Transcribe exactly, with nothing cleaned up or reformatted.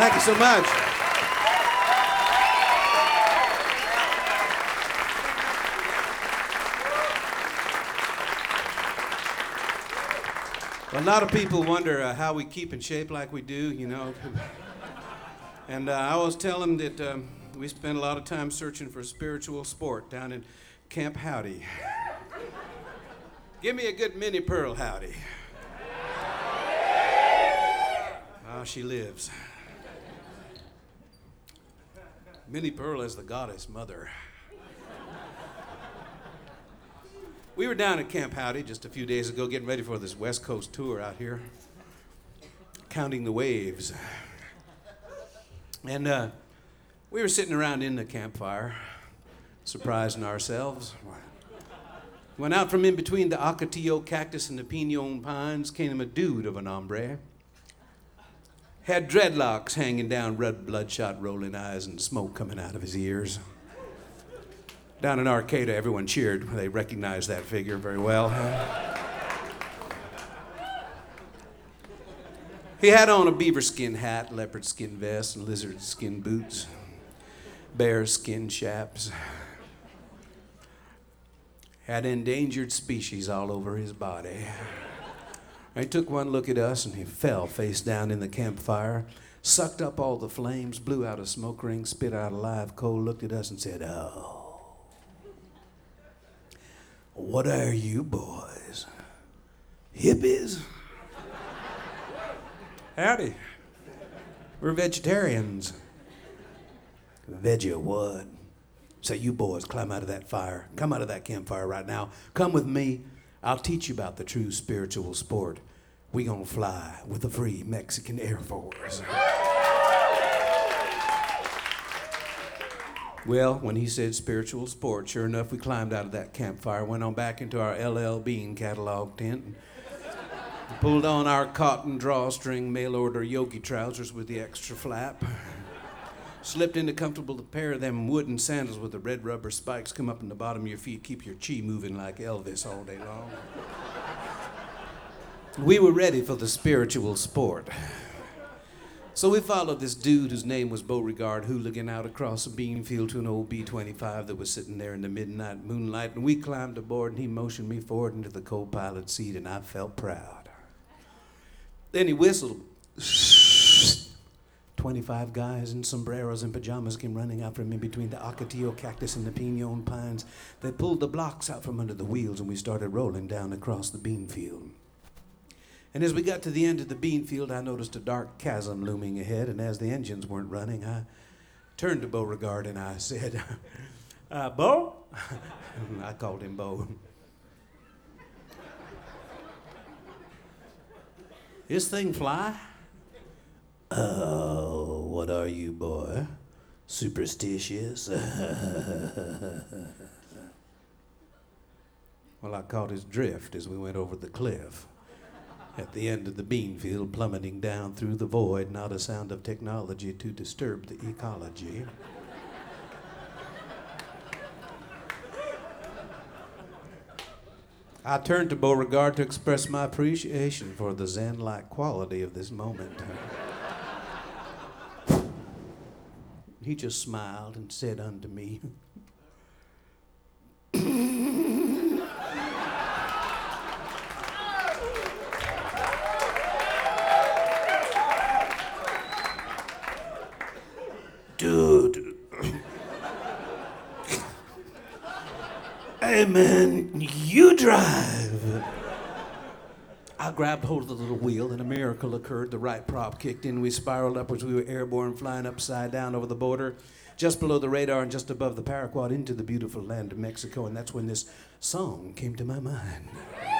Thank you so much. Well, a lot of people wonder uh, how we keep in shape like we do, you know. And uh, I always tell them that um, we spend a lot of time searching for spiritual sport down in Camp Howdy. Give me a good Minnie Pearl howdy. Oh, she lives. Minnie Pearl is the goddess mother. We were down at Camp Howdy just a few days ago getting ready for this West Coast tour out here, counting the waves. And uh, we were sitting around in the campfire, surprising ourselves. Went out from in between the Ocotillo cactus and the pinon pines, came a dude of an hombre. Had dreadlocks hanging down, red bloodshot rolling eyes, and smoke coming out of his ears. Down in Arcata, everyone cheered. They recognized that figure very well. He had on a beaver skin hat, leopard skin vest, and lizard skin boots, bear skin chaps. Had endangered species all over his body. He took one look at us and he fell face down in the campfire, sucked up all the flames, blew out a smoke ring, spit out a live coal, looked at us and said, "Oh, what are you boys? Hippies?" Howdy. We're vegetarians. Veggie what? So you boys climb out of that fire. Come out of that campfire right now. Come with me. I'll teach you about the true spiritual sport. We gonna fly with the free Mexican Air Force. Well, when he said spiritual sport, sure enough, we climbed out of that campfire, went on back into our L L Bean catalog tent, and pulled on our cotton drawstring mail-order yogi trousers with the extra flap, slipped into a comfortable pair of them wooden sandals with the red rubber spikes come up in the bottom of your feet, keep your chi moving like Elvis all day long. We were ready for the spiritual sport. So we followed this dude whose name was Beauregard Hooligan out across a bean field to an old B twenty-five that was sitting there in the midnight moonlight, and we climbed aboard and he motioned me forward into the co-pilot seat and I felt proud. Then he whistled. twenty-five guys in sombreros and pajamas came running out from in between the Ocotillo cactus and the pinon pines. They pulled the blocks out from under the wheels and we started rolling down across the bean field. And as we got to the end of the bean field, I noticed a dark chasm looming ahead, and as the engines weren't running, I turned to Beauregard and I said, uh, Beau? I called him Beau. This thing fly? Oh, what are you, boy? Superstitious? Well, I caught his drift as we went over the cliff. At the end of the bean field, plummeting down through the void, not a sound of technology to disturb the ecology. I turned to Beauregard to express my appreciation for the zen-like quality of this moment. He just smiled and said unto me, "Dude, hey man, you drive." I grabbed hold of the little wheel and a miracle occurred. The right prop kicked in. We spiraled upwards. We were airborne, flying upside down over the border, just below the radar and just above the paraquat into the beautiful land of Mexico. And that's when this song came to my mind.